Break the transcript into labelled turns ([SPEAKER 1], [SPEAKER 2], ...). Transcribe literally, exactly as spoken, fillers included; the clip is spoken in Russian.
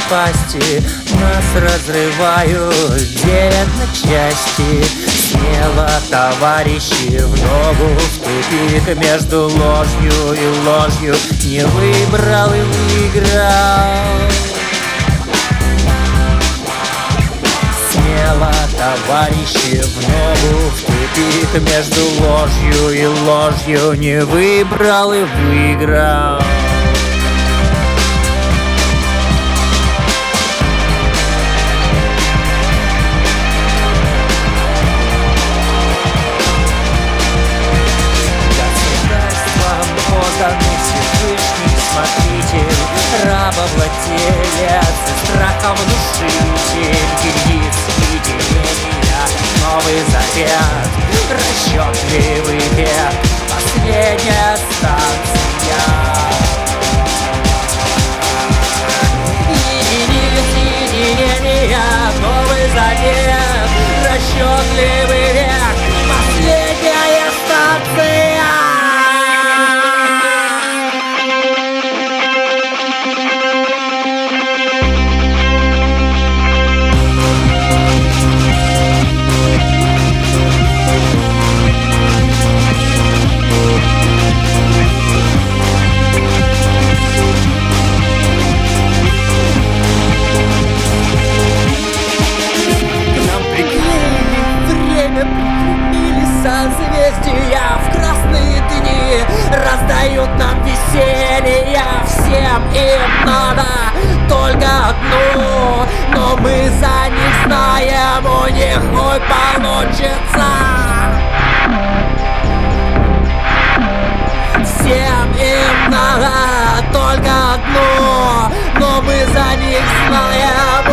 [SPEAKER 1] напасти, нас разрывают, делят на части. Смело, товарищи, в ногу в тупик, между ложью и ложью не выбрал и выиграл. Смело, товарищи, в ногу в тупик, между ложью и ложью не выбрал и выиграл. Всевышний смотритель, рабовладелец, страхом внушитель, генис единения, Новый Завет, расчетливый век, последняя станция. Единиц единения, Новый Завет, расчетливый век, последняя станция. Созвездия в красные дни раздают нам веселье. Всем им надо только одну, но мы за них знаем, у них хуй получится. Всем им надо только одну, но мы за них знаем,